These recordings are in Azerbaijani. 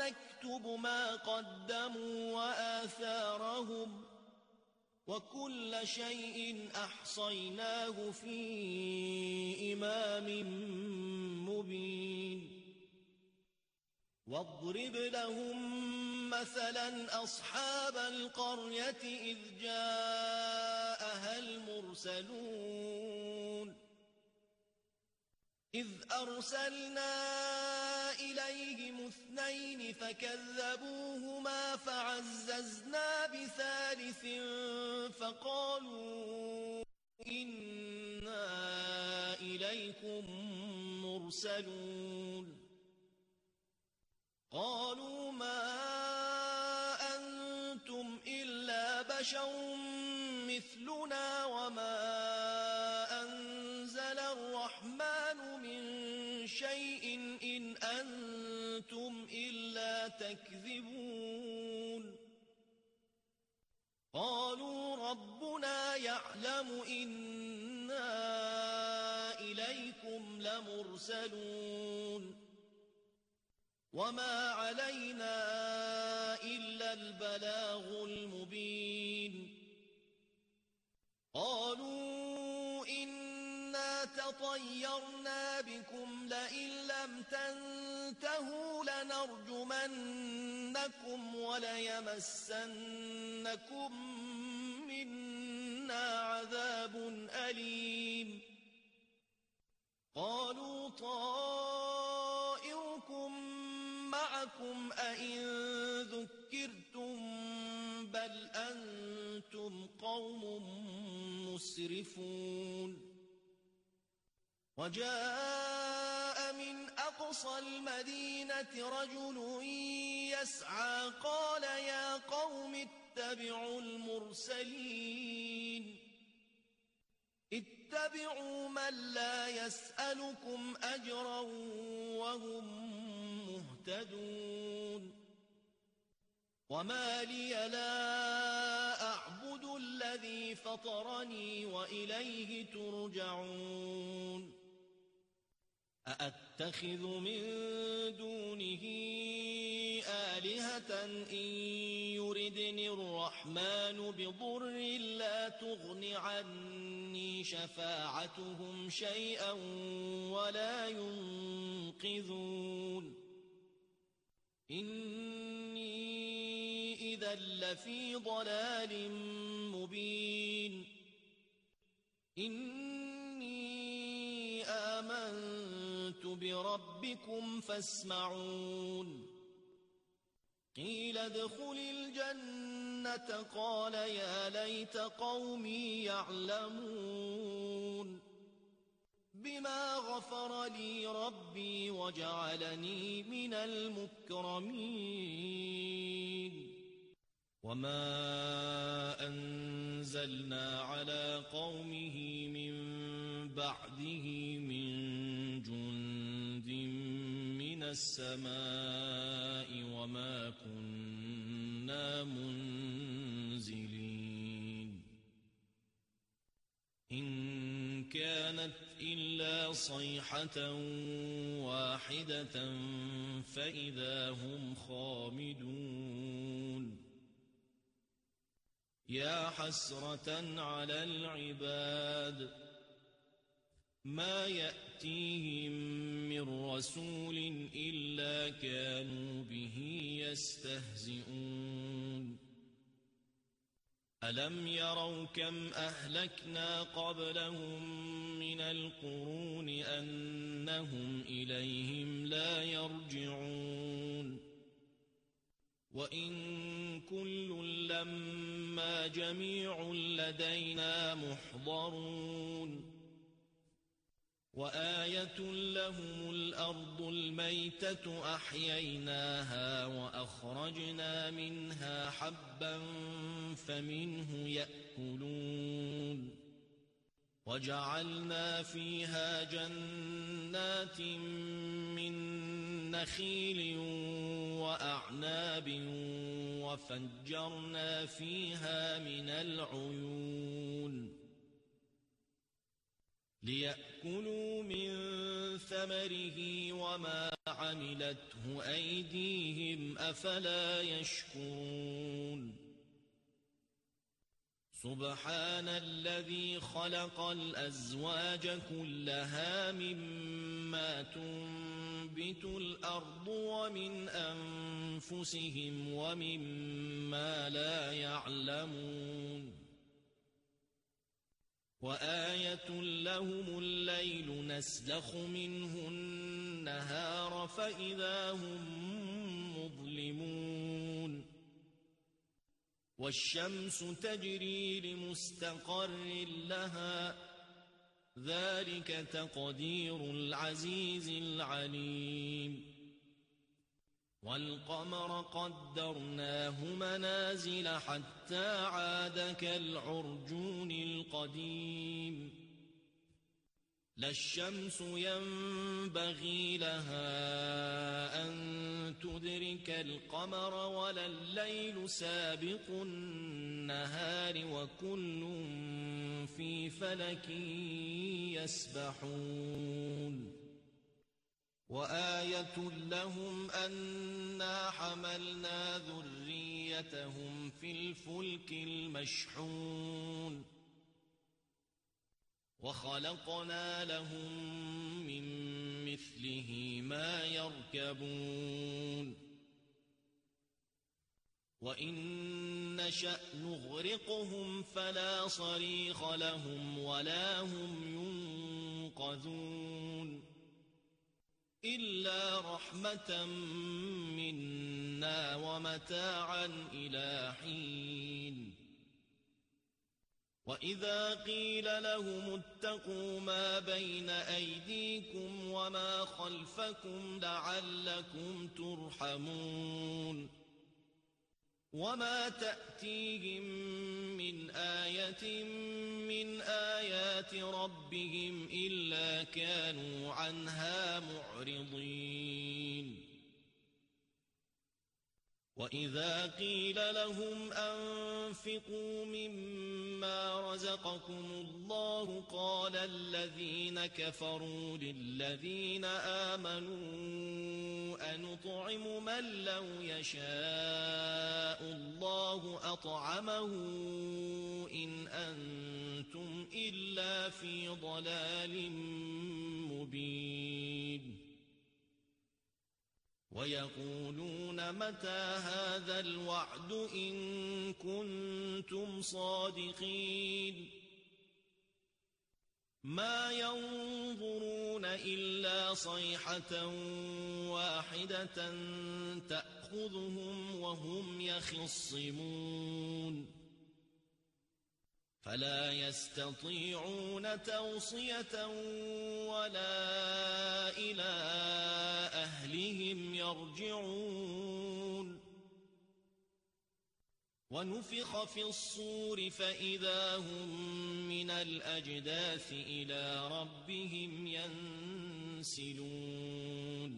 ونكتب ما قدموا وآثارهم وكل شيء أحصيناه في إمام مبين واضرب لهم مثلا أصحاب القرية إذ جاءها المرسلون إذ أرسلنا إليهم 2 فكذبوهما فعززنا بثالث فقالوا إنا إليكم مرسلون قالوا ما أنتم إلا بشر مثلنا وما أنزل الرحمن من شيء إن أنتم إلا تكذبون قالوا ربنا يعلم إنا إليكم لمرسلون وما علينا إلا البلاغ المبين قالوا إنا تطيرنا بكم لئن لم تنتهوا لنرجمنكم وليمسنكم منا عذاب أليم قالوا طائركم معكم أئن ذكرتم بل أنتم قوم مسرفون وجاء من أقصى المدينة رجل يسعى قال يا قوم اتبعوا المرسلين اتبعوا من لا يسألكم أجرا وهم مهتدون وما لي لا أعبد الذي فطرني وإليه ترجعون أأتخذ من دونه آلهة إن يردني الرحمن بضر لا تغن عني شفاعتهم شيئا ولا ينقذون إني إذا لفي ضلال مبين إني آمنت بربكم فاسمعون قيل ادخل الجنة قال يا ليت قومي يعلمون بما غفر لي ربي وجعلني من المكرمين وما أنزلنا على قومه من بعده من جند من السماء وما كنا منزلين إن كانت إلا صيحة واحدة فإذا هم خامدون يا حسرة على العباد ما يأتيهم من رسول إلا كانوا به يستهزئون ألم يروا كم أهلكنا قبلهم من القرون أنهم إليهم لا يرجعون وإن كل لما جميع لدينا محضرون وآية لهم الأرض الميتة أحييناها وأخرجنا منها حبا فمنه يأكلون وجعلنا فيها جنات من نخيل وأعناب وفجرنا فيها من العيون ليأكلوا من ثمره وما عملته أيديهم أفلا يشكرون سبحان الذي خلق الأزواج كلها مما تنبت الأرض ومن أنفسهم ومما لا يعلمون وآية لهم الليل نسلخ منه النهار فإذا هم مظلمون والشمس تجري لمستقر لها ذلك تقدير العزيز العليم والقمر قدرناه منازل حتى عاد كالعرجون القديم لا الشمس ينبغي لها أن تدرك القمر ولا الليل سابق النهار وكل في فلك يسبحون وآية لهم أنا حملنا ذريتهم في الفلك المشحون وخلقنا لهم من مثله ما يركبون وإن نشأ نغرقهم فلا صريخ لهم ولا هم ينقذون إلا رحمة منا ومتاعا إلى حين وإذا قيل لهم اتقوا ما بين أيديكم وما خلفكم لعلكم ترحمون وما تأتيهم من آية من آيات ربهم إلا كانوا عنها معرضين وإذا قيل لهم أنفقوا مما رزقكم الله قال الذين كفروا للذين آمنوا أنطعم من لو يشاء الله أطعمه إن أنتم إلا في ضلال مبين ويقولون متى هذا الوعد إن كنتم صادقين ما ينظرون إلا صيحة واحدة تأخذهم وهم يخصمون فلا يستطيعون توصية ولا إلى أهلهم يرجعون ونفخ في الصور فإذا هم من الأجداث إلى ربهم ينسلون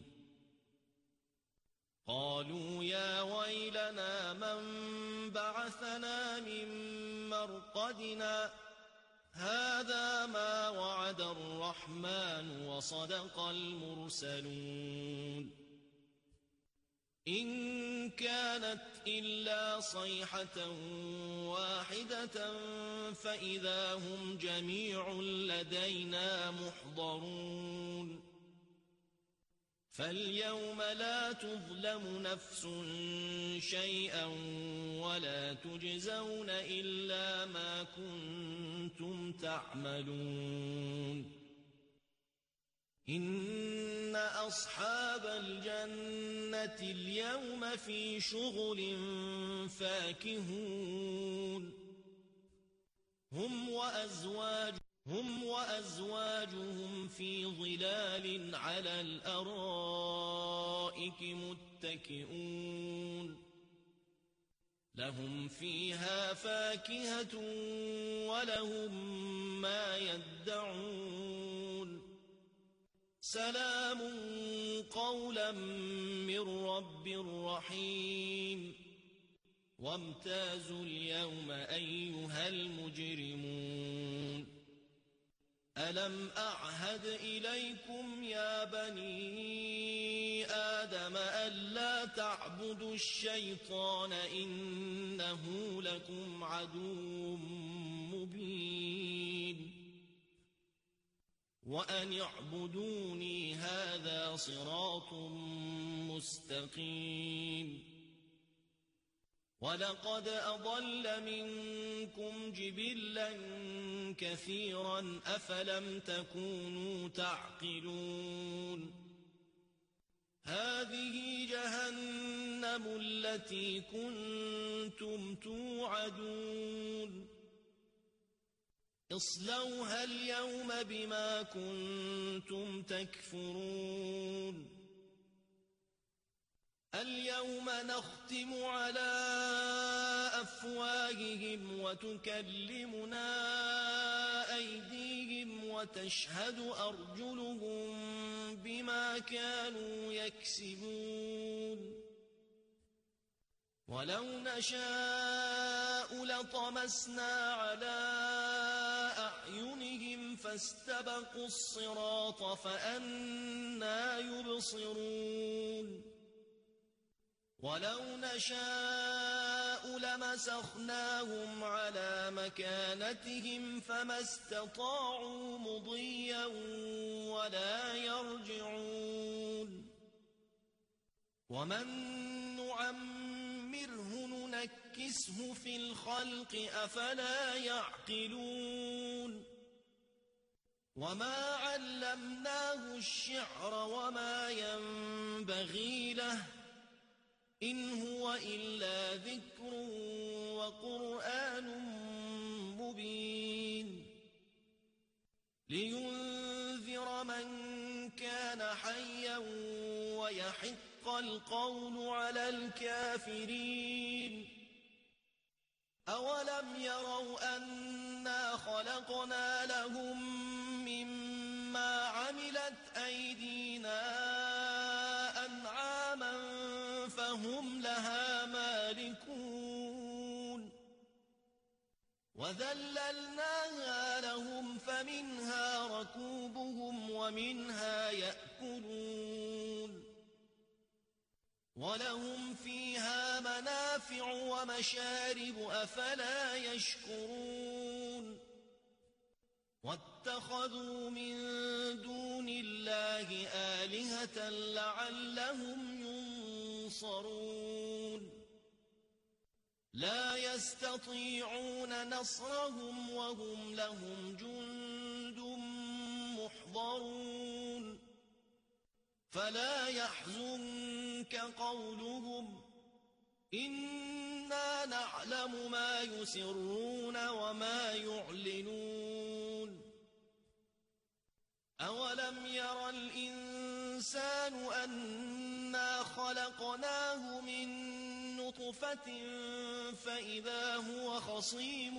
قالوا يا ويلنا من بعثنا من مرقدنا هذا ما وعد الرحمن وصدق المرسلون إن كانت إلا صيحة واحدة فإذا هم جميع لدينا محضرون فاليوم لا تظلم نفس شيئا ولا تجزون إلا ما كنتم تعملون إن أصحاب الجنة اليوم في شغل فاكهون هم وأزواجهم في ظلال على الأرائك متكئون لهم فيها فاكهة ولهم ما يدعون سلام قولا من رب رحيم وامتازوا اليوم أيها المجرمون ألم أعهد إليكم يا بني آدم ألا تعبدوا الشيطان إنه لكم عدو مبين وأن اعبدوني هذا صراط مستقيم ولقد أضل منكم جبلا كثيرا أفلم تكونوا تعقلون هذه جهنم التي كنتم توعدون اصلوها اليوم بما كنتم تكفرون اليوم نختم على أفواههم وتكلمنا أيديهم وتشهد أرجلهم بما كانوا يكسبون ولو نشاء لطمسنا على أعينهم فاستبقوا الصراط فأنى يبصرون ولو نشاء لمسخناهم على مكانتهم فما استطاعوا مضيا ولا يرجعون ومن نعمره ننكسه في الخلق أفلا يعقلون وما علمناه الشعر وما ينبغي له إن هو إلا ذكر وقرآن مبين لينذر من كان حيا ويحق القول على الكافرين أولم يروا أنا خلقنا لهم مما عملت أيدينا فهم لها مالكون وذللناها لهم فمنها ركوبهم ومنها يأكلون ولهم فيها منافع ومشارب أفلا يشكرون واتخذوا من دون الله آلهة لعلهم ينصرون لا يستطيعون نصرهم وهم لهم جند محضرون فلا يحزنك قولهم إنا نعلم ما يسرون وما يعلنون أولم ير الإنسان أنا خلقناه من نطفة فإذا هو خصيم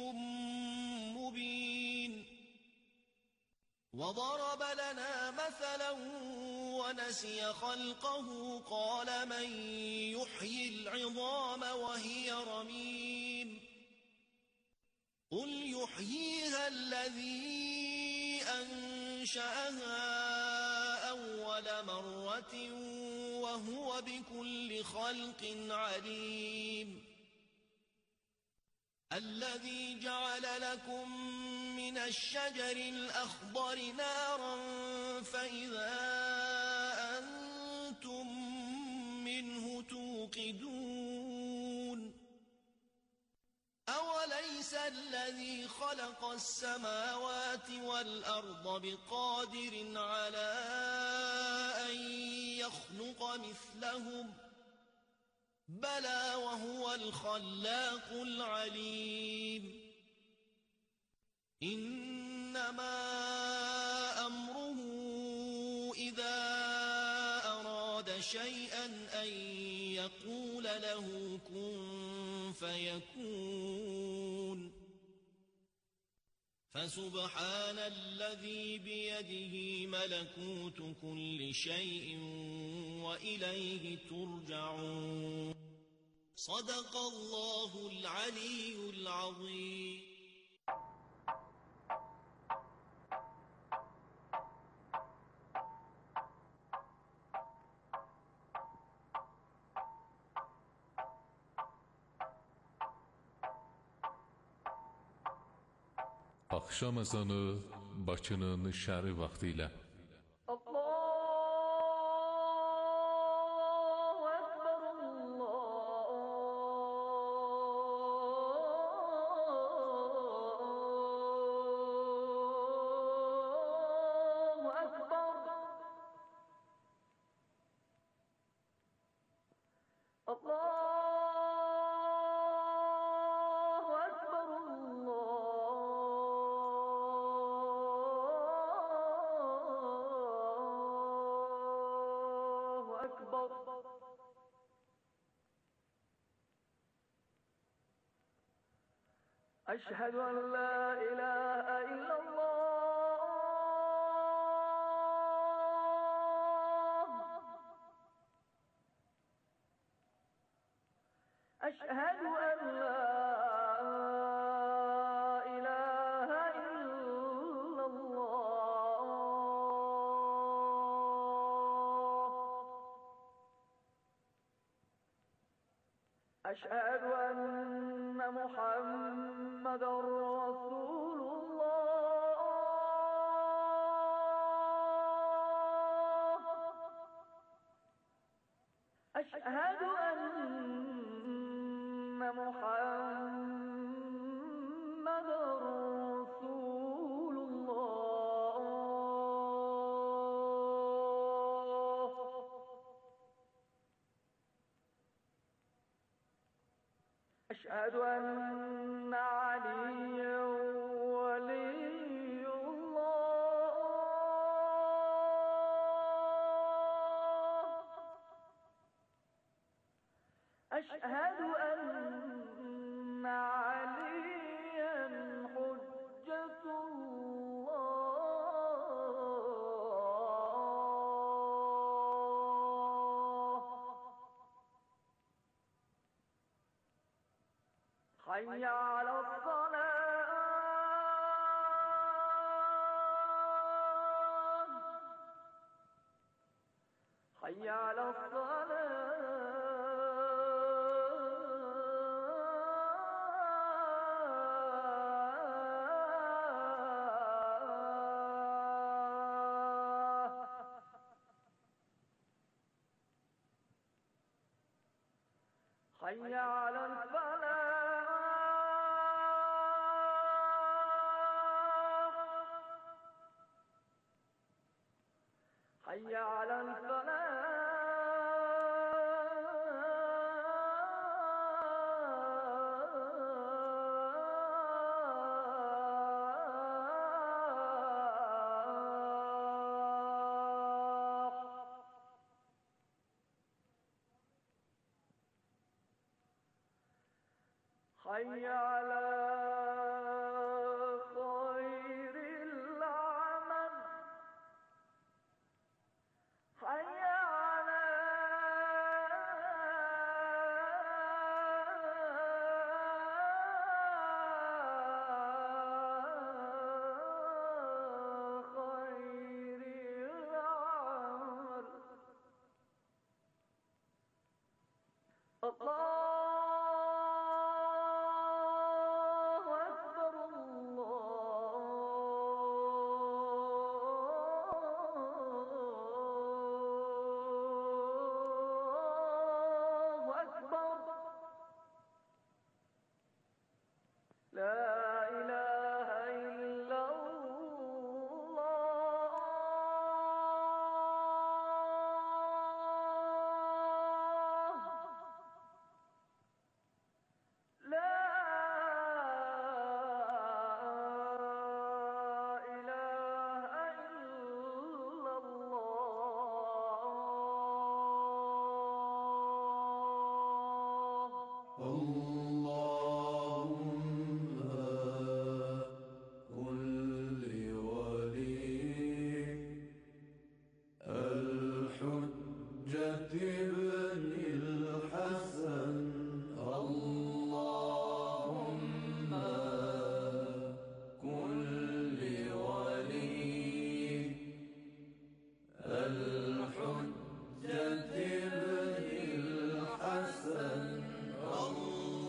مبين وضرب لنا مثلا ونسي خلقه قال من يحيي العظام وهي رميم قل يحييها الذي أنشأها أول مرة وهو بكل خلق عليم الذي جعل لكم من الشجر الأخضر نارا فإذا أنتم منه توقدون أوليس الذي خلق السماوات والأرض بقادر على أن يخلق مثلهم بلى وهو الخلاق العليم إنما أمره إذا أراد شيئا أن يقول له كن فيكون فسبحان الذي بيده ملكوت كل شيء وإليه ترجعون صدق الله العلي العظيم. Axşam ezanı Bakının şəhəri vaxtı ilə. أشهد أن لا إله إلا الله أشهد أن لا إله إلا الله أشهد أن محمدًا رسول الله أشهد أن محمدًا رسول الله أشهد أن عليا ولي الله أشهد أن عليا حجة الله حي على الصلاة حي على الصلاة حي على الفلاح حي على الفلاح حي على خير العمل حي على خير العمل الله أكبر الله أكبر لا إله إلا الله لا إله إلا الله اللهم كن لوليك الحجة ابن الحسن اللهم كن لوليك الحجة ابن الحسن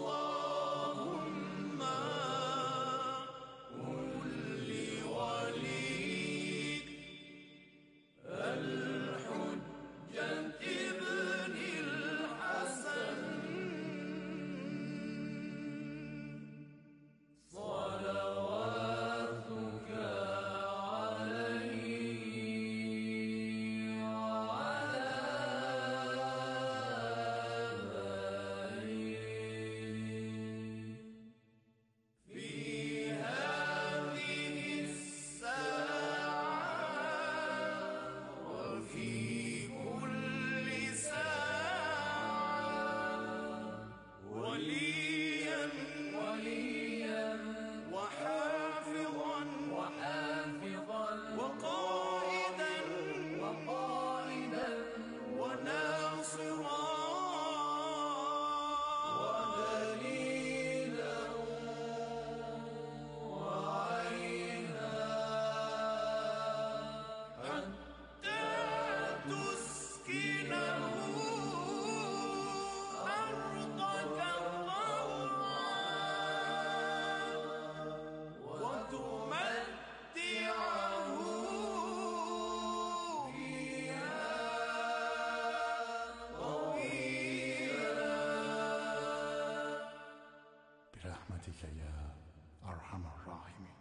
برحمتك يا أرحم الراحمين.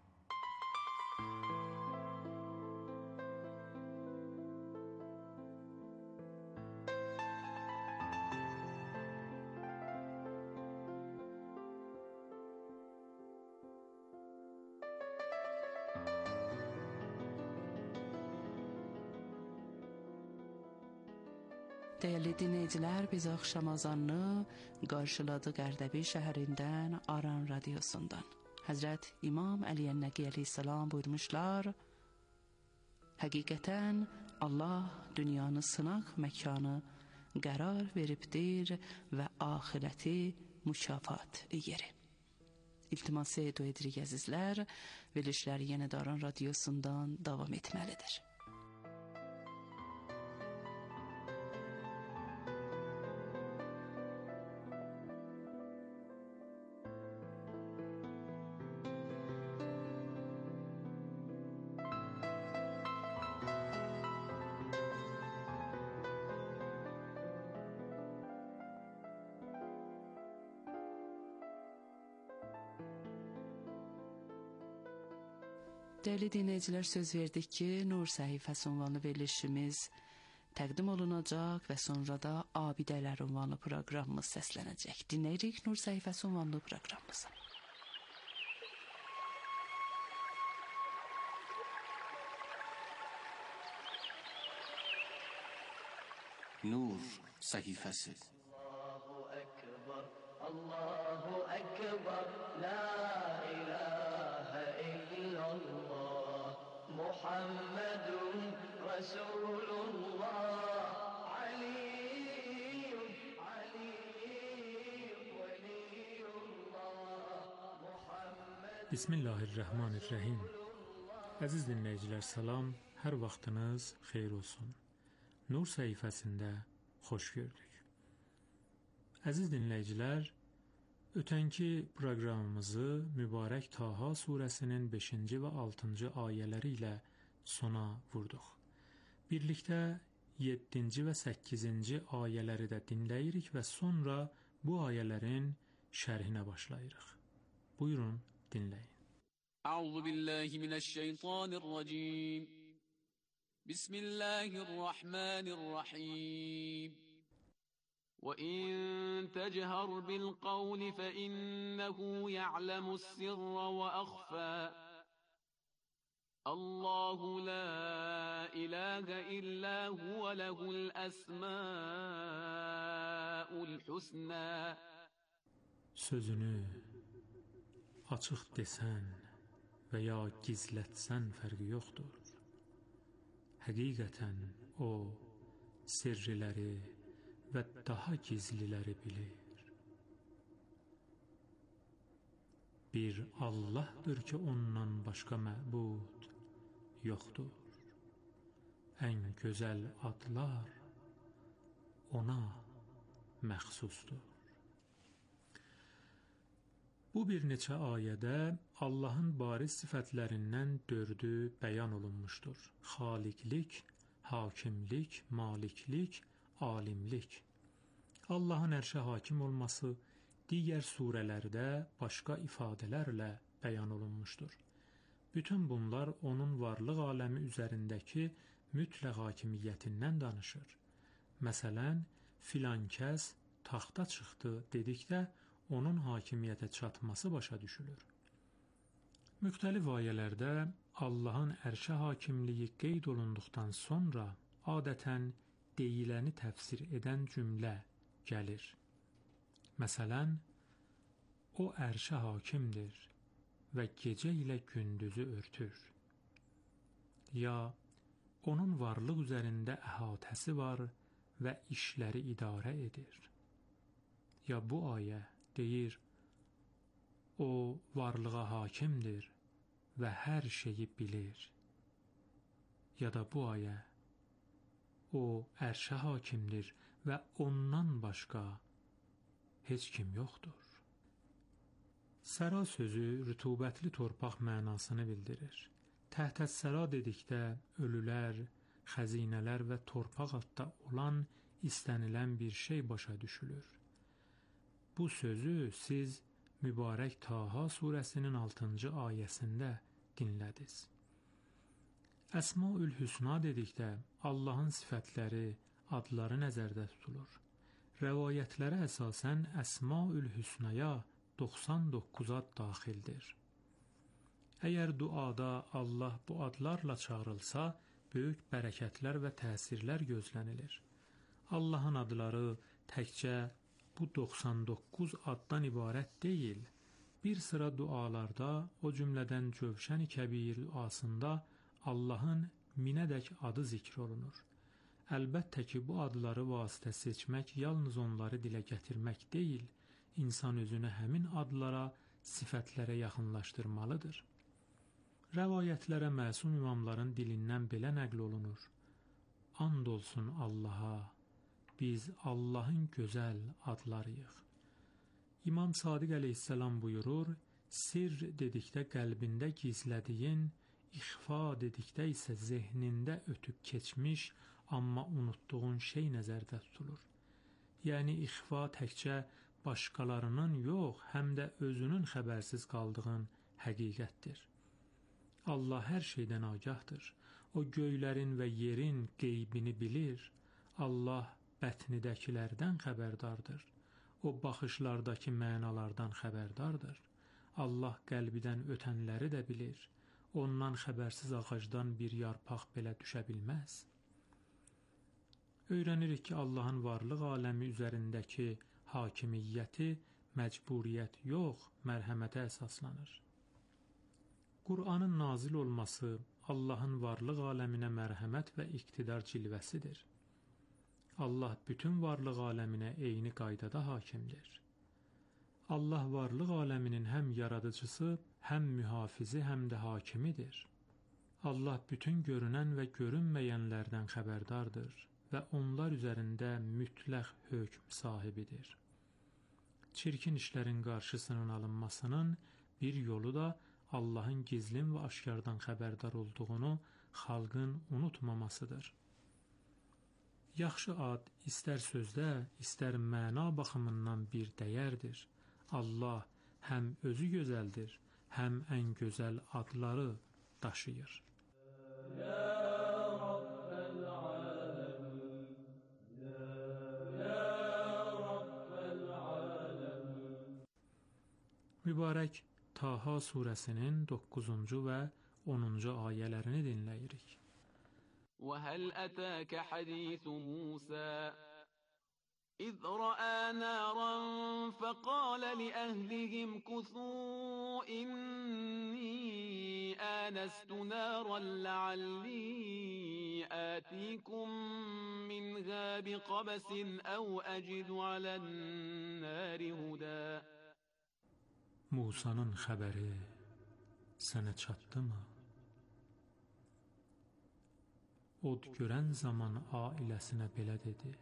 Değerli dinleyiciler, biz akşamazanını karşıladı Qərdəbi şəhərindən Aran radyosundan. Hazret İmam Ali Ennəqi aleyhisselam buyurmuşlar, həqiqətən Allah dünyanı sınaq məkanı qərar veribdir və ahireti mükafat yeri. İltiması edirik əzizlər, verilişlər yenə də Aran radyosundan davam etməlidir. Değerli dinleyiciler, söz verdik ki Nur Səhifəsi unvanlı verilişimiz təqdim olunacaq və sonra da Abidələr unvanlı proqramımız səslənəcək. Dinləyirik Nur Səhifəsi unvanlı proqramımızı. Nur Səhifəsi. Allahu Ekber, Allahu Ekber, La ilahe illallah, Muhammedun Resulullah, Aliyyun, Aliyyun, Veliyullah, Muhammed. Bismillahirrahmanirrahim. Əziz dinləyicilər, salam, hər vaxtınız xeyir olsun. Nur səhifəsində xoş gördük. Əziz dinləyicilər, ötənki proqramımızı mübarək Taha surəsinin 5-ci və 6-cı ayələri ilə sona vurduq. Birlikdə 7-ci və 8-ci ayələri də dinləyirik və sonra bu ayələrin şərhinə başlayırıq. Buyurun, dinləyin. Euzubillahimineşşeytanirracim. Bismillahirrahmanirrahim. وَإِن تَجْهَرْ بِالْقَوْلِ فَإِنَّهُ يَعْلَمُ السِّرَّ وَأَخْفَى الله لا إله إلا هو له الأسماء الحسنى. Sözünü açıq desən və ya gizlətsən fərqi yoxdur. Həqiqətən o sirriləri və daha gizliləri bilir. Bir Allahdır ki, ondan başqa məbud yoxdur. Ən gözəl adlar ona məxsusdur. Bu bir neçə ayədə Allahın bariz sifətlərindən 4-ü bəyan olunmuşdur. Xaliqlik, hakimlik, maliklik, alimlik. Allahın ərşə hakim olması digər surələrdə başqa ifadələrlə bəyan olunmuşdur. Bütün bunlar onun varlıq aləmi üzərindəki mütləq hakimiyyətindən danışır. Məsələn, filan kəs taxta çıxdı dedikdə onun hakimiyyətə çatması başa düşülür. Müxtəlif ayələrdə Allahın ərşə hakimliyi qeyd olunduqdan sonra adətən deyiləni təfsir edən cümlə gəlir. Məsələn, o ərşə hakimdir və gecə ilə gündüzü örtür. Ya, onun varlıq üzərində əhatəsi var və işləri idarə edir. Ya bu ayə deyir, o varlığa hakimdir və hər şeyi bilir. Ya da bu ayə, o ərşə hakimdir və ondan başqa heç kim yoxdur. Səra sözü rütubətli torpaq mənasını bildirir. Təhtəs-səra dedikdə ölülər, xəzinələr və torpaq altda olan istənilən bir şey başa düşülür. Bu sözü siz mübarək Taha surəsinin 6-cı ayəsində dinlədiz. Əsmaül Hüsna dedikdə Allahın sifətləri, adları nəzərdə tutulur. Rəvayətlərə əsasən Əsmaül Hüsnaya 99 ad daxildir. Əgər duada Allah bu adlarla çağırılsa, böyük bərəkətlər və təsirlər gözlənilir. Allahın adları təkcə bu 99 addan ibarət deyil. Bir sıra dualarda, o cümlədən Cövşən-i Kəbir duasında Allahın minədək adı zikr olunur. Əlbəttə ki, bu adları vasitə seçmək yalnız onları dilə gətirmək deyil, insan özünü həmin adlara, sifətlərə yaxınlaşdırmalıdır. Rəvayətlərə məsum imamların dilindən belə nəql olunur. And olsun Allaha, biz Allahın gözəl adlarıyıq. İmam Sadiq əleyhissalam buyurur, sir dedikdə qəlbində gizlədiyin, İxfa dedikdə isə zehnində ötüb keçmiş, amma unutduğun şey nəzərdə tutulur. Yəni, ixfa təkcə başqalarının yox, həm də özünün xəbərsiz qaldığın həqiqətdir. Allah hər şeydən agahdır. O göylərin və yerin qeybini bilir. Allah bətnidəkilərdən xəbərdardır. O baxışlardakı mənalardan xəbərdardır. Allah qəlbidən ötənləri də bilir. Ondan xəbərsiz ağacdan bir yarpaq belə düşə bilməz. Öyrənirik ki, Allahın varlıq aləmi üzərindəki hakimiyyəti məcburiyyət yox, mərhəmətə əsaslanır. Qur'anın nazil olması Allahın varlıq aləminə mərhəmət və iqtidar cilvəsidir. Allah bütün varlıq aləminə eyni qaydada hakimdir. Allah varlıq aləminin həm yaradıcısı, həm mühafizi, həm də hakimidir. Allah bütün görünən və görünməyənlərdən xəbərdardır və onlar üzərində mütləq hökm sahibidir. Çirkin işlərin qarşısının alınmasının bir yolu da Allahın gizlin və aşkardan xəbərdar olduğunu xalqın unutmamasıdır. Yaxşı ad istər sözdə, istər məna baxımından bir dəyərdir. Allah həm özü gözəldir, həm ən gözəl adları daşıyır. Mübarək Taha surəsinin 9-cu və 10-cu ayələrini dinləyirik. وهل أتاك حديث موسى إذ رأى نارا فقال لأهلهم كثوا إني آنست نارا لعلي آتيكم منها بقبس أو أجد على النار هدى. Musa'nın xəbəri sənə çatdımı? Od görən zaman ailəsinə belə dedi.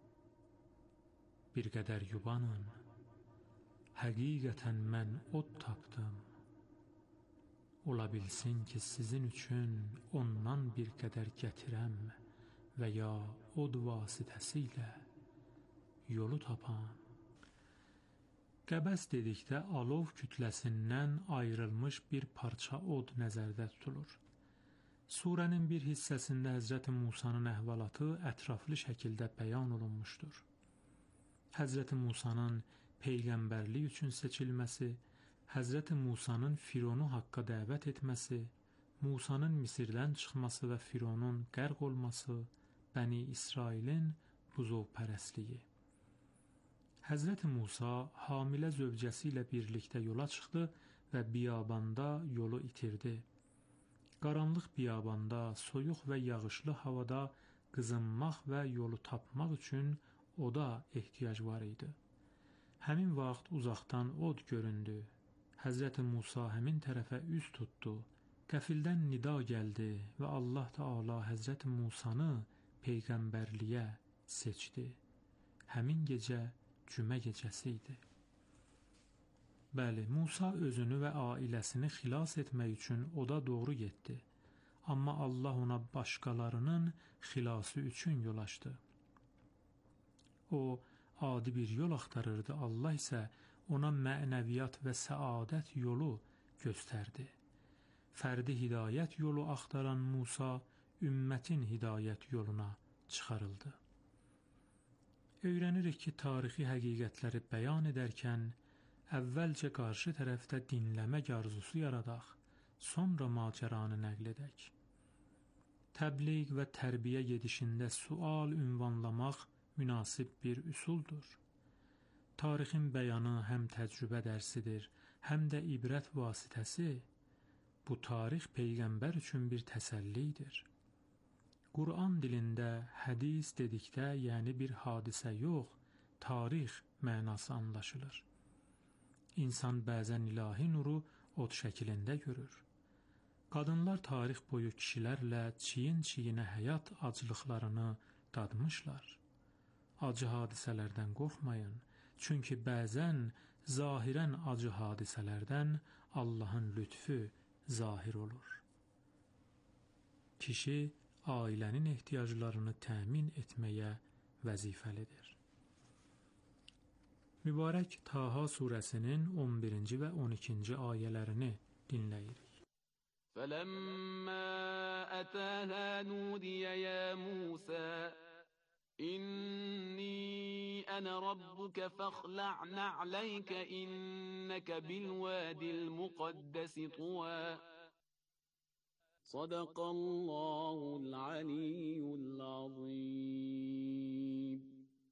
Bir qədər yubanın, həqiqətən mən od tapdım. Ola bilsin ki, sizin üçün ondan bir qədər gətirəm və ya od vasitəsilə yolu tapan. Qəbəs dedikdə alov kütləsindən ayrılmış bir parça od nəzərdə tutulur. Surənin bir hissəsində Həzrəti Musanın əhvalatı ətraflı şəkildə bəyan olunmuşdur. Həzrəti Musanın peyğəmbərlik üçün seçilməsi, Həzrəti Musanın Fironu haqqa dəvət etməsi, Musanın Misirdən çıxması və Fironun qərq olması, Bəni İsrailin buzovpərəstliyi. Həzrəti Musa hamilə zövcəsi ilə birlikdə yola çıxdı və biyabanda yolu itirdi. Qaranlıq biyabanda, soyuq və yağışlı havada qızınmaq və yolu tapmaq üçün oda ehtiyac var idi. Həmin vaxt uzaqdan od göründü. Həzrəti Musa həmin tərəfə üz tutdu. Qəfildən nida gəldi və Allah Teala Həzrəti Musanı peyğəmbərliyə seçdi. Həmin gecə cümə gecəsi idi. Bəli, Musa özünü və ailəsini xilas etmək üçün oda doğru getdi. Amma Allah ona başqalarının xilası üçün yol açdı. O, adi bir yol axtarırdı, Allah isə ona mənəviyyat və səadət yolu göstərdi. Fərdi hidayət yolu axtaran Musa ümmətin hidayət yoluna çıxarıldı. Öyrənirik ki, tarixi həqiqətləri bəyan edərkən əvvəlcə qarşı tərəfdə dinləmək arzusu yaradaq, sonra macəranı nəql edək. Təbliğ və tərbiyə gedişində sual ünvanlamaq münasib bir üsuldur. Tarixin bəyanı həm təcrübə dərsidir, həm də ibrət vasitəsi. Bu tarix Peyğəmbər üçün bir təsəllidir. Qur'an dilində hədis dedikdə, yəni bir hadisə yox, tarix mənası anlaşılır. İnsan bəzən ilahi nuru od şəklində görür. Qadınlar tarix boyu kişilərlə çiyin-çiyinə həyat acılıqlarını dadmışlar. Acı hadisələrdən qorxmayın, çünki bəzən zahirən acı hadisələrdən Allahın lütfü zahir olur. Kişi ailənin ehtiyaclarını təmin etməyə vəzifəlidir. Mübarək Taha surəsinin 11-ci və 12-ci ayələrini dinləyirik. فَلَمَّا أَتَاهَا نُودِيَ يَا مُوسَى إِنِّي أَنَا رَبُّكَ فَاخْلَعْ نَعْلَيْكَ إِنَّكَ بِالْوَادِ الْمُقَدَّسِ طُوًى صَدَقَ اللَّهُ الْعَلِيُّ الْعَظِيمُ.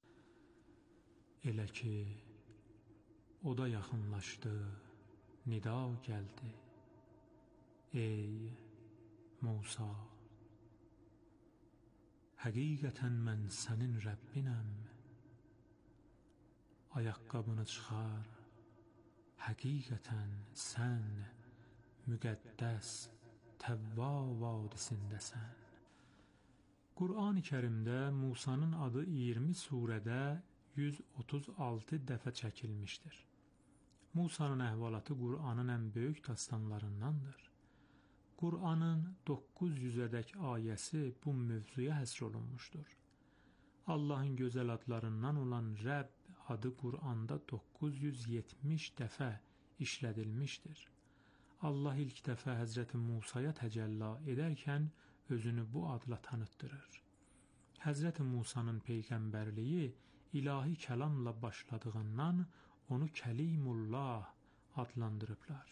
Elə ki, o da yaxınlaşdı, nida gəldi. Ey Musa, həqiqətən mən sənin Rəbbinəm. Ayaqqabını çıxar, həqiqətən sən müqəddəs Təvva vadisindəsən. Qur'an-ı Kərimdə Musanın adı 20 surədə 136 dəfə çəkilmişdir. Musanın əhvalatı Qur'anın ən böyük dastanlarındandır. Qur'anın 900-ədək ayəsi bu mövzuya həsr olunmuşdur. Allahın gözəl adlarından olan Rəbb adı Qur'anda 970 dəfə işlədilmişdir. Allah ilk dəfə Həzrəti Musaya təcəllə edərkən özünü bu adla tanıtdırır. Həzrəti Musanın peyğəmbərliyi ilahi kəlamla başladığından onu Kəlimullah adlandırıblar.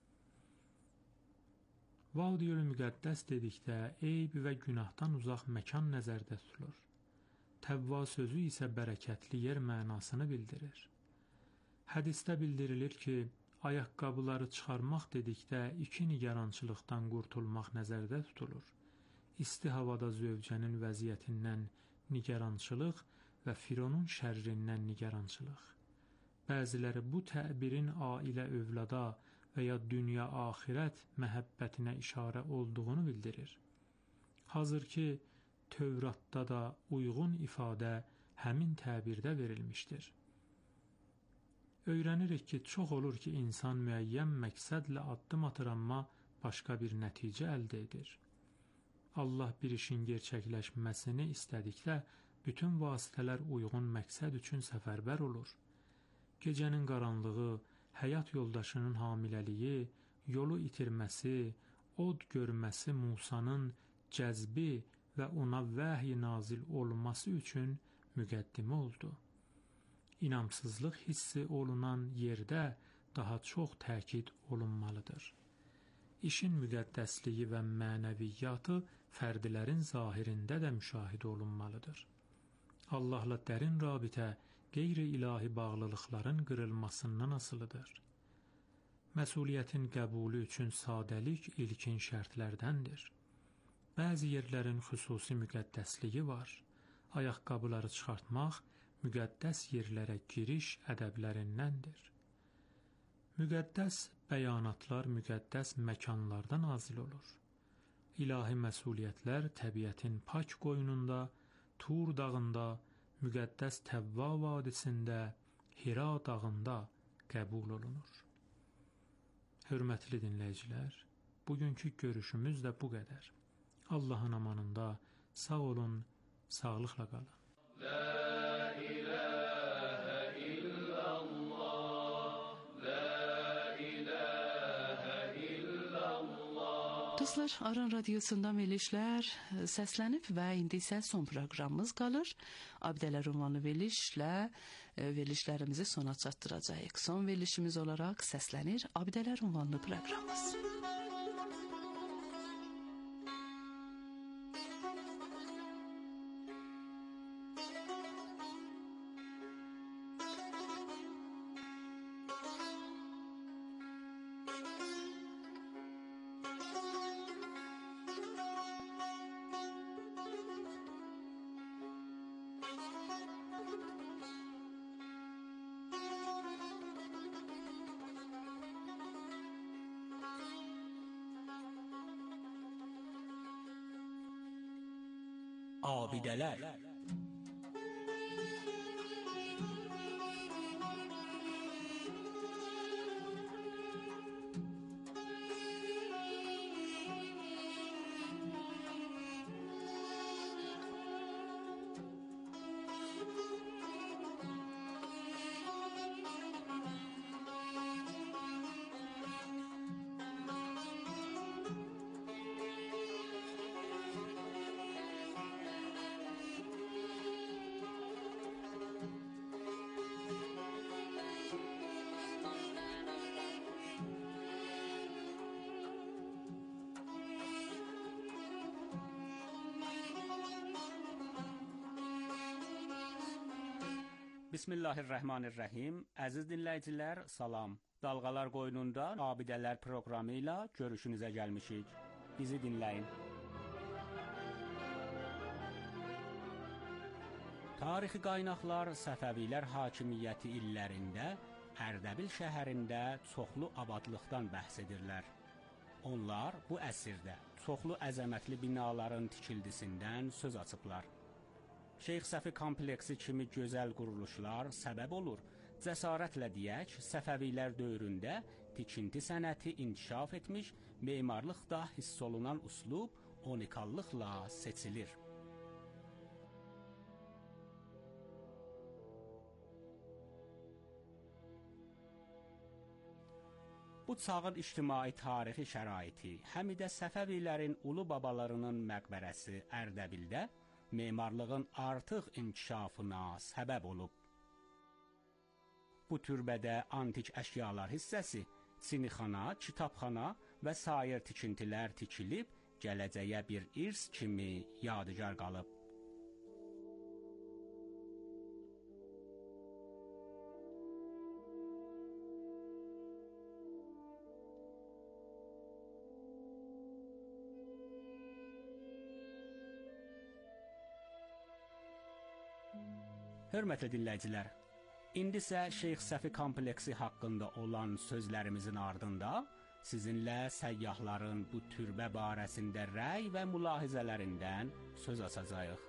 Vadi-ül Müqəddəs dedikdə eyb və günahdan uzaq məkan nəzərdə tutulur. Təvva sözü isə bərəkətli yer mənasını bildirir. Hədisdə bildirilir ki, ayaqqabıları çıxarmaq dedikdə iki nigarançılıqdan qurtulmaq nəzərdə tutulur. İsti havada zövcənin vəziyyətindən nigarançılıq və Fironun şərrindən nigarançılıq. Bəziləri bu təbirin ailə övlada və ya dünya-axirət məhəbbətinə işarə olduğunu bildirir. Hazırki Tövratda da uyğun ifadə həmin təbirdə verilmişdir. Öyrənirik ki, çox olur ki, insan müəyyən məqsədlə addım atır, amma başqa bir nəticə əldə edir. Allah bir işin gerçəkləşməsini istədikdə bütün vasitələr uyğun məqsəd üçün səfərbər olur. Gecənin qaranlığı, həyat yoldaşının hamiləliyi, yolu itirməsi, od görməsi Musanın cəzbi və ona vəhy nazil olması üçün müqəddimə oldu. İnamsızlıq hissi olunan yerdə daha çox təkid olunmalıdır. İşin müqəddəsliyi və mənəviyyatı fərdilərin zahirində də müşahidə olunmalıdır. Allahla dərin rabitə qeyri-ilahi bağlılıqların qırılmasından asılıdır. Məsuliyyətin qəbulu üçün sadəlik ilkin şərtlərdəndir. Bəzi yerlərin xüsusi müqəddəsliyi var. Ayaqqabıları çıxartmaq müqəddəs yerlərə giriş ədəblərindəndir. Müqəddəs bəyanatlar müqəddəs məkanlardan nazil olur. İlahi məsuliyyətlər təbiətin pak qoynunda, Tur dağında, müqəddəs Təvva vadisində, Hira dağında qəbul olunur. Hörmətli dinləyicilər, bugünkü görüşümüz də bu qədər. Allahın amanında sağ olun, sağlıqla qalın. La ilahe illallah Dostlar, Aran Radiosundan verilişlər səslənib və indi isə son proqramımız qalır. Abidələr ünvanlı verilişlə verilişlərimizi sona çatdıracağıq. Son verilişimiz olaraq səslənir Abidələr ünvanlı proqramımız. Abidələr. Bismillahirrahmanirrahim. Əziz dinləyicilər, salam. Dalğalar qoynunda Abidələr proqramı ilə görüşünüzə gəlmişik. Bizi dinləyin. Tarixi qaynaqlar Səfəvilər hakimiyyəti illərində Ərdəbil şəhərində çoxlu abadlıqdan bəhs edirlər. Onlar bu əsrdə çoxlu əzəmətli binaların tikildisindən söz açıblar. Şeyx Səfi kompleksi kimi gözəl quruluşlar səbəb olur. Cəsarətlə deyək, Səfəvilər dövründə tikinti sənəti inkişaf etmiş, memarlıqda hiss olunan üslub unikallıqla seçilir. Bu çağın ictimai tarixi şəraiti, həm də Səfəvilərin ulu babalarının məqbərəsi Ərdəbildə memarlığın artıq inkişafına səbəb olub. Bu türbədə antik əşyalar hissəsi, sinixana, kitabxana və sair tikintilər tikilib, gələcəyə bir irs kimi yadigar qalıb. Hörmətli dinləyicilər, indi isə Şeyx Səfi kompleksi haqqında olan sözlərimizin ardında sizinlə səyyahların bu türbə barəsində rəy və mülahizələrindən söz açacağıq.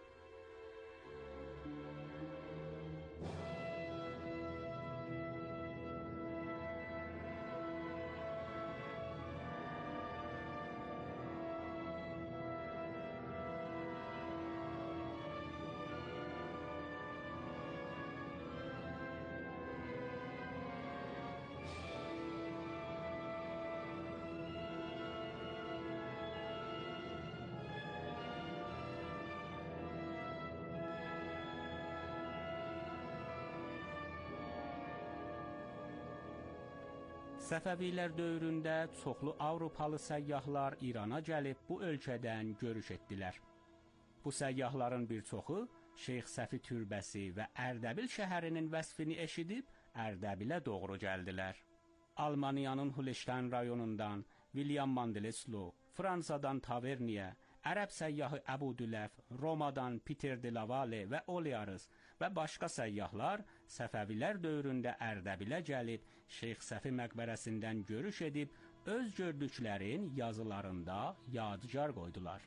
Səfəvilər dövründə çoxlu Avropalı səyyahlar İrana gəlib bu ölkədən görüş etdilər. Bu səyyahların bir çoxu Şeyx Səfi türbəsi və Ərdəbil şəhərinin vəsfini eşidib Ərdəbilə doğru gəldilər. Almaniyanın Hulstein rayonundan William Mandeleslo, Fransadan Taverniyə, Ərəb səyyahı Əbu Düləf, Romadan Peter de la Valle və Oliarız və başqa səyyahlar Səfəvilər dövründə Ərdəbilə gəlib, Şeyx Səfi məqbərəsindən görüş edib, öz gördüklərin yazılarında yadigar qoydular.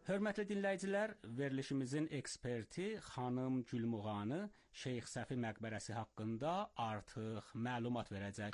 Hörmətli dinləyicilər, verilişimizin eksperti xanım Gülmuğanı Şeyx Səfi məqbərəsi haqqında artıq məlumat verəcək.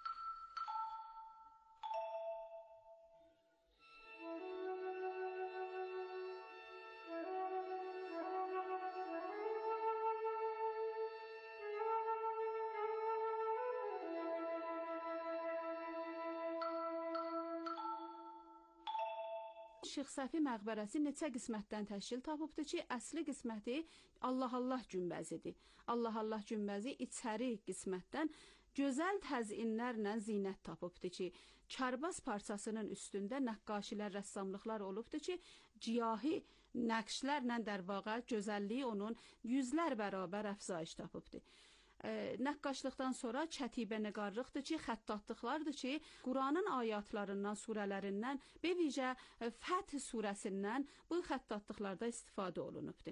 Şeyx Səfi məqbərəsi neçə qismətdən təşkil tapıbdır ki, əsli qisməti Allah günbəzidir. Allah günbəzi içəri qismətdən gözəl təzyiinlərlə zinət tapıbdır ki, kərbas parçasının üstündə nəqqaşilər, rəssamlıqlar olubdur ki, ciyahi nəqşlərlə dərvaqa gözəlliyi onun yüzlər bərabər əfzayış tapıbdır. Nəqqaşlıqdan sonra kətibə nəqarlıqdır ki, xəttatlıqlardır ki, Quranın ayatlarından, surələrindən, bevicə Fəth surəsindən bu xəttatlıqlarda istifadə olunubdur.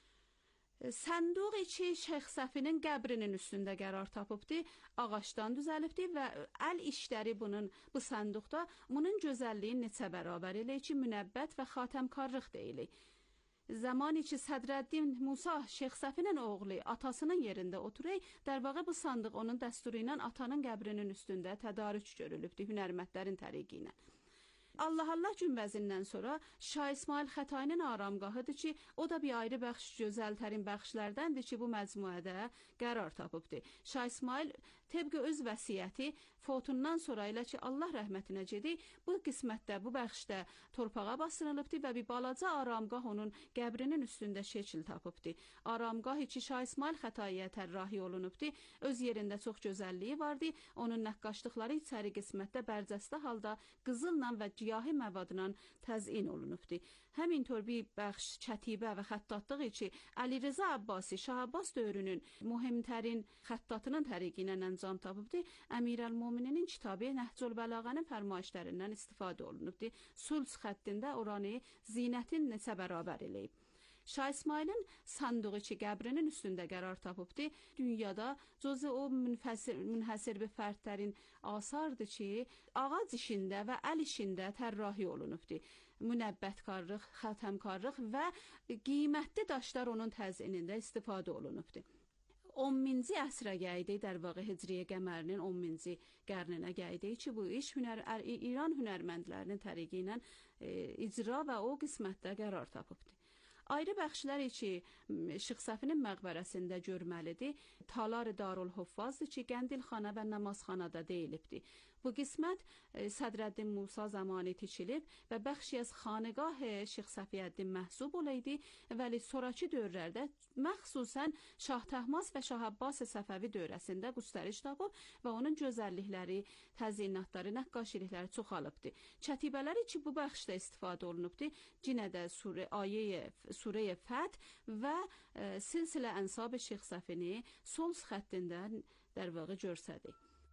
Sənduq ki, Şeyx Səfinin qəbrinin üstündə qərar tapıbdır, ağacdan düzəlibdir və əl işləri bu sənduqda bunun gözəlliyi neçə bərabər elə ki, münəbbət və xatəmkarlıq deyilir. Zamanı ki Sədrəddin Musa Şeyx Səfinin oğlu atasının yerində oturur, dərvaqa bu sandıq onun dəsturu ilə atanın qəbrinin üstündə tədarük görülübdür hünərmətlərin təriqi ilə. Allah günbəzindən sonra Şah İsmail Xətainin aramgahıdır ki, o da bir ayrı bəxş, gözəltərin bəxşlərdəndir ki, bu məcmuədə qərar tapıbdır. Şah İsmail təbqə öz vəsiyyəti fotundan sonra elə ki, Allah rəhmətinə gedir, bu qismətdə, bu bəxşdə torpağa basırılıbdır və bir balaca aramgah onun qəbrinin üstündə şəkil tapıbdır. Aramgah ki, Şah İsmail Xətaiyə tərrahi olunubdur, öz yerində çox gözəlliyi vardır, onun nəqqaşlıqları içəri qismətdə bərcəstə halda qızılla və ciyahi məvadla təzyin olunubdur. Həmintor bir bəxş, kətibə və xəttatlıq ki, Əli Rza Abbasi, Şah Abbas dövrünün mühimtərin xəttatının təriqi ilə əncam tapıbdır. Əmirəl-Mömininin kitabı Nəhcül Bəlağənin fərmayişlərindən istifadə olunubdur. Sulh xəttində oranı zinətin neçə bərabər eləyib. Şah İsmailin sandığı ki, qəbrinin üstündə qərar tapıbdır, dünyada cüzü o münhəsir bir fərdlərin asardır ki, ağac işində və əl işində tərrahi olunubdur. Münəbbətkarlıq, xətəmkarlıq və qiymətli daşlar onun təzyinində istifadə olunubdur. 10-ci əsrə gəldi, dərvaqa Hicriyə qəmərinin 10-ci qarnına gəldi ki, bu iş İran hünərməndlərinin təriqi ilə icra və o qismətdə qərar tapıbdır. Ayrı bəxşlər ki, Şeyx Səfinin məqbərəsində görməlidir. Talar Darul Huffazdır ki, Qəndilxana və Namazxanada deyilibdir. Bu qismət Sədrəddin Musa zamanı tikilib və bəxşi az xanəgah Şeyx Səfiyyəddin məhsub olaydı, vəli sonrakı dövrlərdə məxsusən Şah Təhmas və Şah Abbas Səfəvi dövrəsində qüstəriş tapıb və onun gözəllikləri, təzyinatları, nəqqaşilikləri çoxalıbdır. Kətibələri ki, bu bəxşdə istifadə olunubdur, yenə də Surə-i Fəth və Silsilə Ənsab-ı Şeyx Səfini sol xəttində dərvağı görsədik.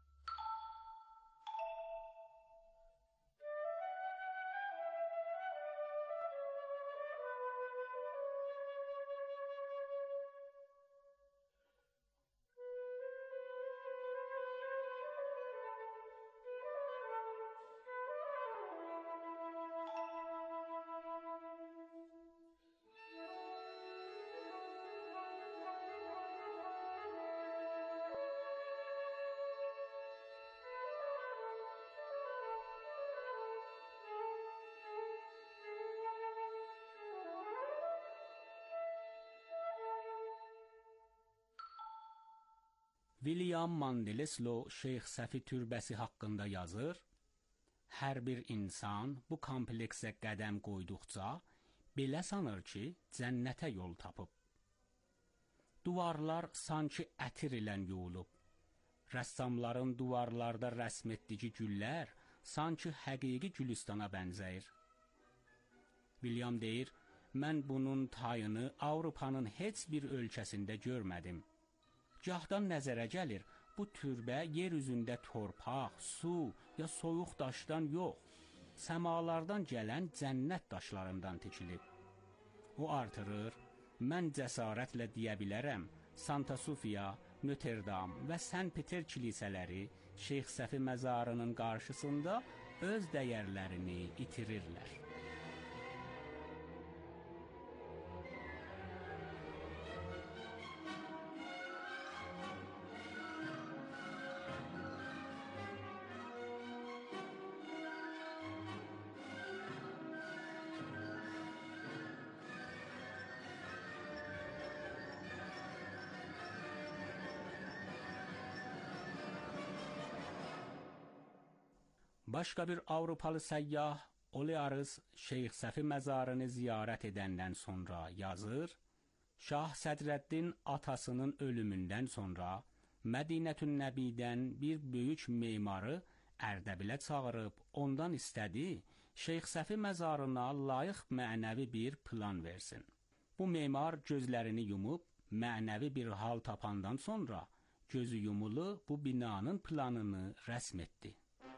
William Mandelslo Şeyx Səfi türbəsi haqqında yazır: Hər bir insan bu kompleksə qədəm qoyduqca belə sanır ki, cənnətə yol tapıb. Duvarlar sanki ətir ilə yuyulub. Rəssamların duvarlarda rəsm etdiyi güllər sanki həqiqi gülüstana bənzəyir. William deyir, mən bunun tayını Avropanın heç bir ölkəsində görmədim. Gahdan nəzərə gəlir, bu türbə yer üzündə torpaq, su ya soyuq daşdan yox, səmalardan gələn cənnət daşlarından tikilib. O artırır, mən cəsarətlə deyə bilərəm, Santa Sofia, Notre Dame və St. Peter kilisələri Şeyx Səfi məzarının qarşısında öz dəyərlərini itirirlər. Başqa bir Avropalı səyyah Olearus Şeyx Səfi məzarını ziyarət edəndən sonra yazır: Şah Sədrəddin atasının ölümündən sonra Mədinətün Nəbidən bir böyük memarı Ərdəbilə çağırıb ondan istədi, Şeyx Səfi məzarına layiq mənəvi bir plan versin. Bu memar gözlərini yumub mənəvi bir hal tapandan sonra gözü yumulu bu binanın planını rəsm etdi.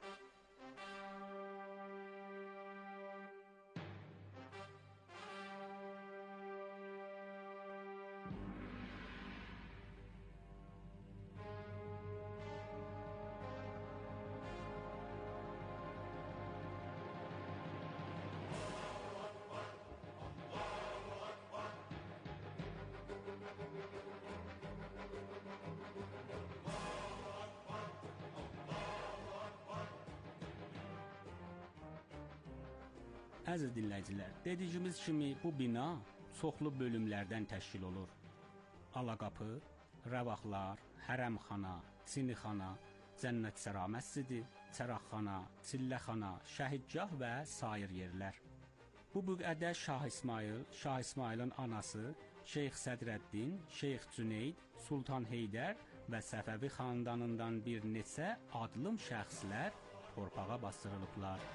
Əziz dinləyicilər, dediyimiz kimi bu bina çoxlu bölümlərdən təşkil olur. Alaqapı, rəvaqlar, hərəmxana, sinixana, Cənnətsəra məscidi, çəraqxana, çilləxana, şəhidgah və sair yerlər. Bu büqədə Şah İsmayıl, Şah İsmayılın anası, Şeyx Sədrəddin, Şeyx Cüneyd, Sultan Heydər və Səfəvi xandanından bir neçə adlım şəxslər torpağa bastırılıblar.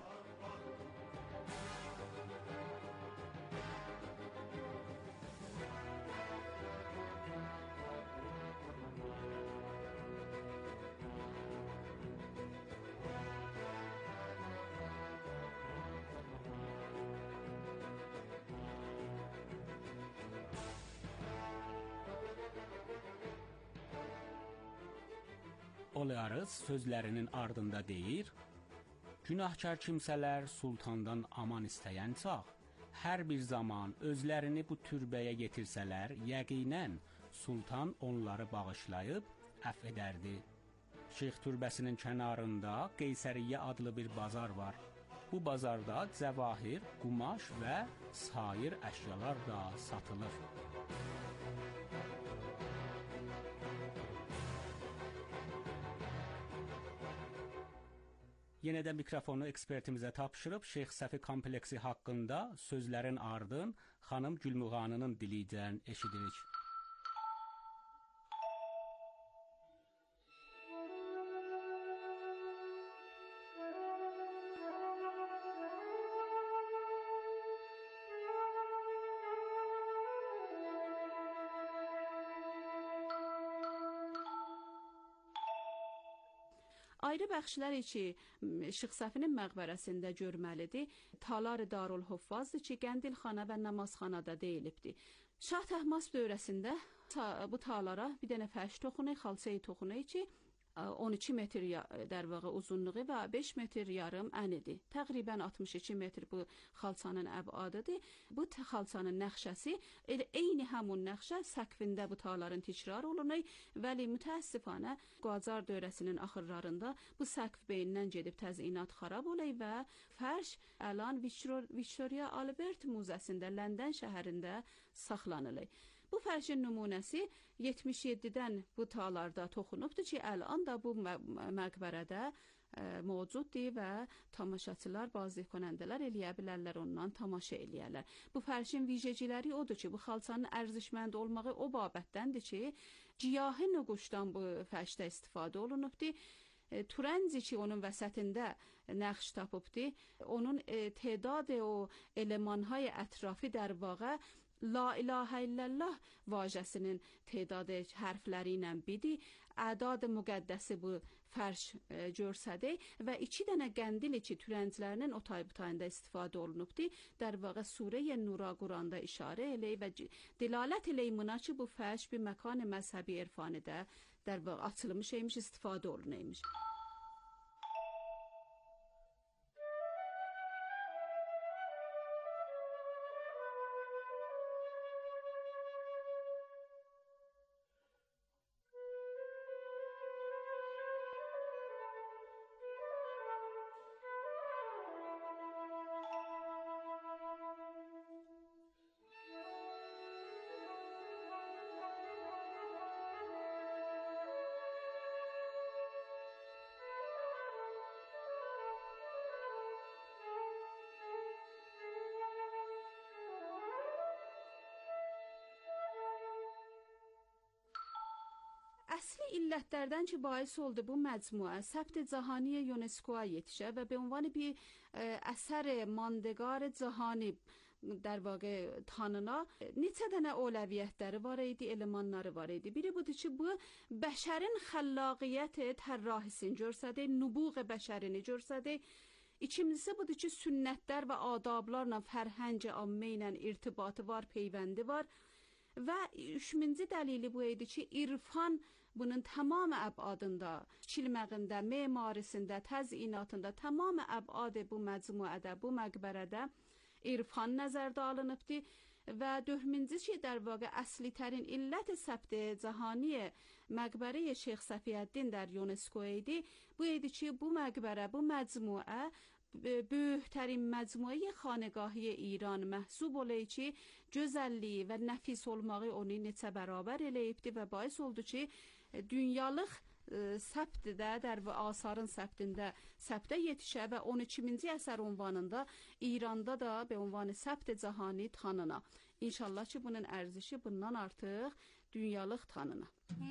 Olearus sözlərinin ardında deyir: Günahkar kimsələr sultandan aman istəyən çağ, hər bir zaman özlərini bu türbəyə yetirsələr, yəqinən sultan onları bağışlayıb əfv edərdi. Şeyx türbəsinin kənarında Qeysəriyyə adlı bir bazar var. Bu bazarda cəvahir, qumaş və sair əşyalar da satılır. Yenə də mikrofonu ekspertimizə tapşırıb Şeyx Səfi kompleksi haqqında sözlərin ardın xanım Gülmuğanının dilindən eşidirik. Ayrı bəxşlər ki, Şeyx Səfinin məqbərəsində görməlidir. Talar-ı Darülhuffazdır ki, qəndilxana və namazxanada deyilibdir. Şah Təhmas dövrəsində bu talara bir dənə fərş toxunu, xalçayı toxunu ki, 12 metr در واقع uzunluğu və 5 metr yarım ənidir. Təqribən 62 metr bu xalçanın əbadıdır. Bu xalçanın nəqşəsi elə eyni həmin nəqşə səqfində bu tağların təkrar olunur. Vəli mütəəssifanə Qacar dövrəsinin axırlarında bu səqf beyindən gedib təzyiqat xarab olur və fərş əlan Victoria Albert Müzəsində London şəhərində saxlanılır. Bu fərşin nümunəsi 77-dən bu tağlarda toxunubdur ki, əlan da bu məqbərədə mövcuddur və tamaşaçılar, bazı konəndələr eləyə bilərlər, ondan tamaşa eləyərlər. Bu fərşin vicəciləri odur ki, bu xalçanın ərzişmənd olmağı o babətdəndir ki, ciyahi nüquşdan bu fərşdə istifadə olunubdur. Turenci ki onun vəsətində nəqş tapıbdır, onun tədadı o elemanهای ətrafi در واقع La ilahə illallah vacəsinin tədadı hərfləri ilə bidi, ədad müqəddəsi bu fərş görsədi və 2 dənə qəndil ki, türənclərinin o tayında istifadə olunubdur. در واقع surə Nura Quranda işarə eləyir və dilalət eləyir buna ki, bu fərş bir məkan məzhəbi irfanidə در واقع açılmış imiş, istifadə olunmuş. Əsli illətlərdən ki, bais oldu bu məcmua ثبت جهانی یونسکو'ya yetişə və به عنوان bir اثر ماندگار جهانی در واقع tanına neçə dənə əvəziyyətləri var idi, elementləri var idi. Biri budur ki, bu bəşərin xəllaqiyyət tərrahisini göstərir, nubuğ bəşərini göstərir. İkincisi budur ki, sünnətlər və adablarla fərhəng ammə ilə irtibatı var, peyvəndi var. Və üçüncü dəlili bu idi ki, irfan bunun tamam əbadında, kilməğində, memarisində, təzyinatında, tamam əbadı bu məcmuədə, bu məqbərədə irfan nəzərdə alınıbdır və dördüncü ki, در واقع اصلی ترین علت ثبت جهانی مقبره شیخ صفی‌الدین در یونسکو idi. Bu idi ki, bu məqbərə, bu məcmuə böyüklərin məcmuə xanəgahı İran məhsub olayı ki, gözəlliyi və nəfis olmağı onu neçə bərabər eləyibdi və bais oldu ki, dünyalıq səbtdə, asarın səbtində səbtə yetişə və 12-ci əsər ünvanında İranda da be ünvanı səbt cahani tanına. İnşallah ki, bunun ərzişi bundan artıq dünyalıq tanına.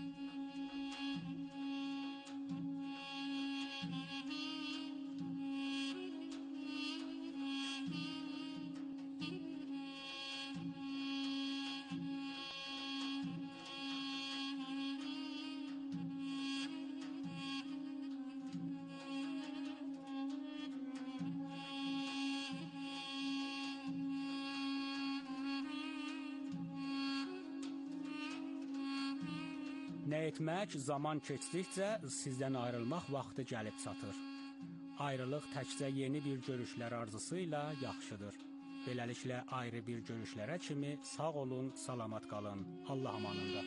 Nə etmək, zaman keçdikcə sizdən ayrılmaq vaxtı gəlib çatır. Ayrılıq təkcə yeni bir görüşlər arzusu ilə yaxşıdır. Beləliklə ayrı bir görüşlərə kimi sağ olun, salamat qalın. Allah amanında.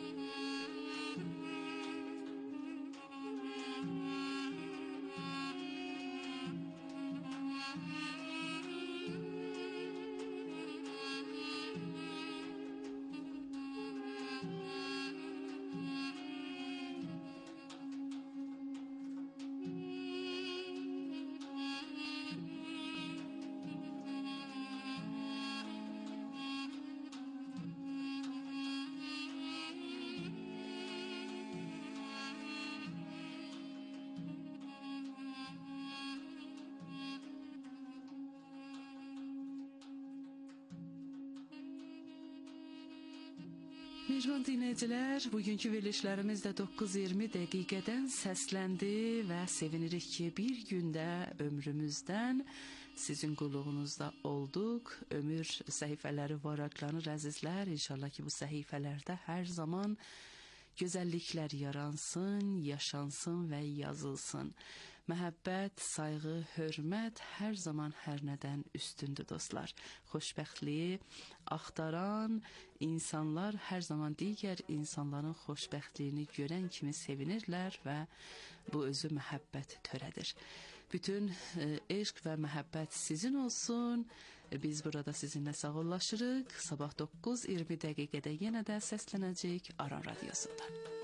Mehriban dinləyicilər, bugünkü verilişlərimiz də 9:20 dəqiqədən səsləndi və sevinirik ki, bir gündə ömrümüzdən sizin qulluğunuzda olduq. Ömür səhifələri varaqlanır əzizlər. İnşallah ki, bu səhifələrdə hər zaman gözəlliklər yaransın, yaşansın və yazılsın. Məhəbbət, sayğı, hörmət hər zaman hər nədən üstündür dostlar. Xoşbəxtliyi axtaran insanlar hər zaman digər insanların xoşbəxtliyini görən kimi sevinirlər və bu özü məhəbbət törədir. Bütün eşq və məhəbbət sizin olsun. Biz burada sizinlə sağollaşırıq. Sabah 9:20 dəqiqədə yenə də səslənəcək Aran Radiosu'nda.